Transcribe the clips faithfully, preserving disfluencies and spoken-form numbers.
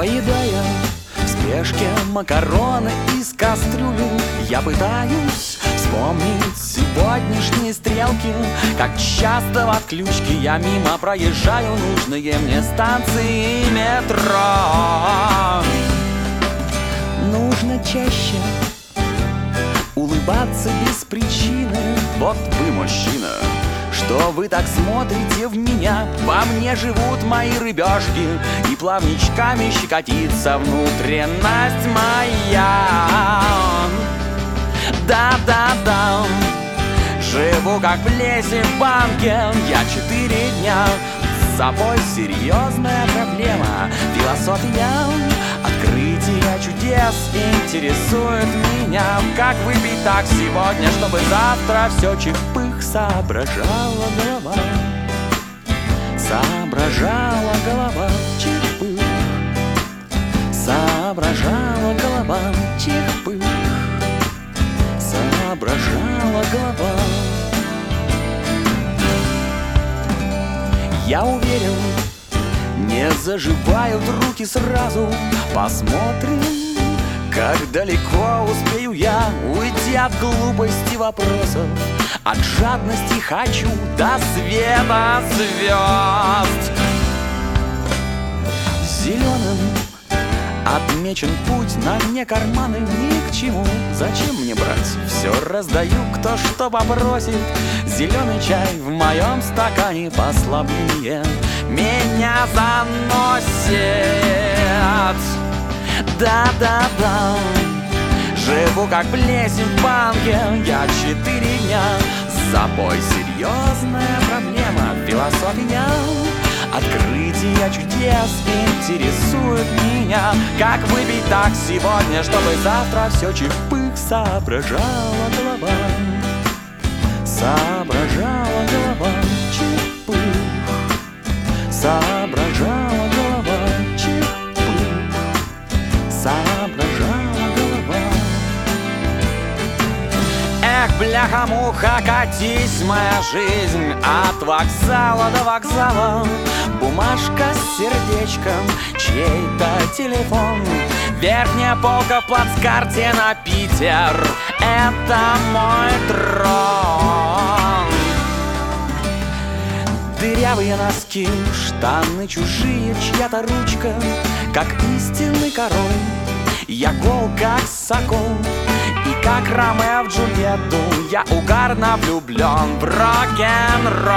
Поедая в спешке макароны из кастрюли, я пытаюсь вспомнить сегодняшние стрелки. Как часто в отключке я мимо проезжаю нужные мне станции метро. Нужно чаще улыбаться без причины. Вот вы, мужчина, что вы так смотрите в меня? Во мне живут мои рыбешки, и плавничками щекотится внутренность моя. Да-да-да, живу как плесень в банке. Я четыре дня, с собой серьезная проблема. Философия открытия чудес интересует меня. Как выпить так сегодня, чтобы завтра все чих-пых? Соображала голова, соображала голова, чих-пых. Соображала голова, чих-пых. Соображала голова. Я уверен, не заживают руки сразу. Посмотрим, как далеко успею я уйти от глупости вопросов. От жадности хочу до света звезд. Зеленым отмечен путь, на дне карманы ни к чему. Зачем мне брать? Все раздаю, кто что попросит. Зеленый чай в моем стакане послабление меня заносит. Да-да-да, живу как плесень в банке. Я четыре дня, с собой серьезная проблема. Философия открытия чудес интересует меня. Как выпить так сегодня, чтобы завтра все чих-пых? Соображала голова, соображала голова, чих-пых. Соображала голова, чих-пых. Соображала голова. Эх, бляха-муха, катись, моя жизнь от вокзала до вокзала. Бумажка с сердечком, чей-то телефон. Верхняя полка в плацкарте на Питер. Это мой трон. Дырявые носки, штаны чужие, чья-то ручка. Как истинный король, я гол, как сокол. И как Ромео в Джульетту, я угарно влюблен в рок-н-ролл.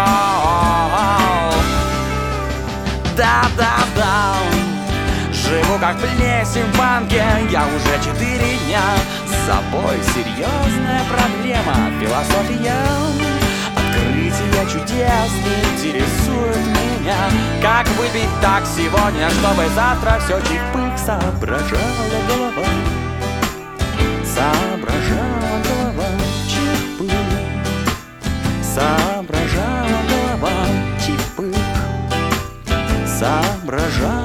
Да-да-да, живу как плесень в банке. Я уже четыре дня, с собой серьезная проблема. Философия открытия чудес интересует меня. Как выпить так сегодня, чтобы завтра все чих-пых? Соображала голова, соображала голова, чих-пых. Соображала голова, чих-пых. Соображала